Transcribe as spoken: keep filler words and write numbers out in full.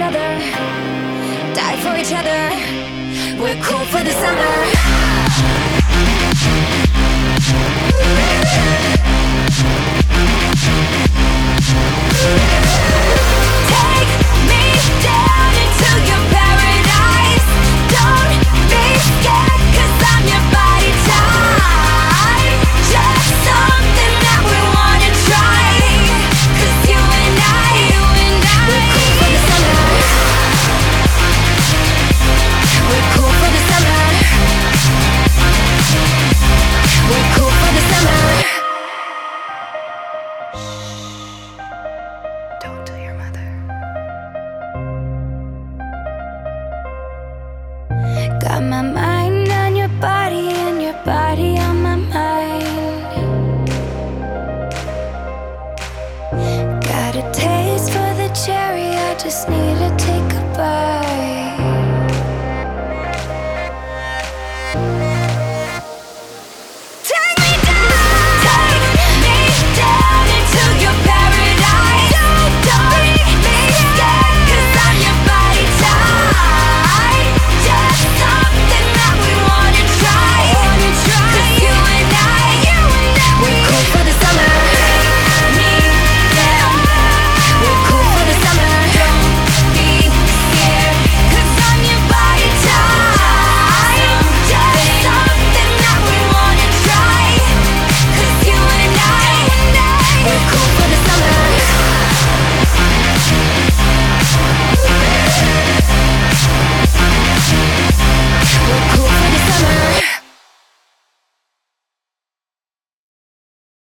another, die for each other. We're cool for the summer. Take me down into your paradise. Don't be scared, 'cause I'm your body type. Just something that we wanna try. 'Cause you and I, you and I, we're cool for the summer. We're cool for the summer. We're cool for the summer. Don't tell your mother. Got my mind on your body and your body on my mind. Got a taste for the cherry, I just need to take a bite.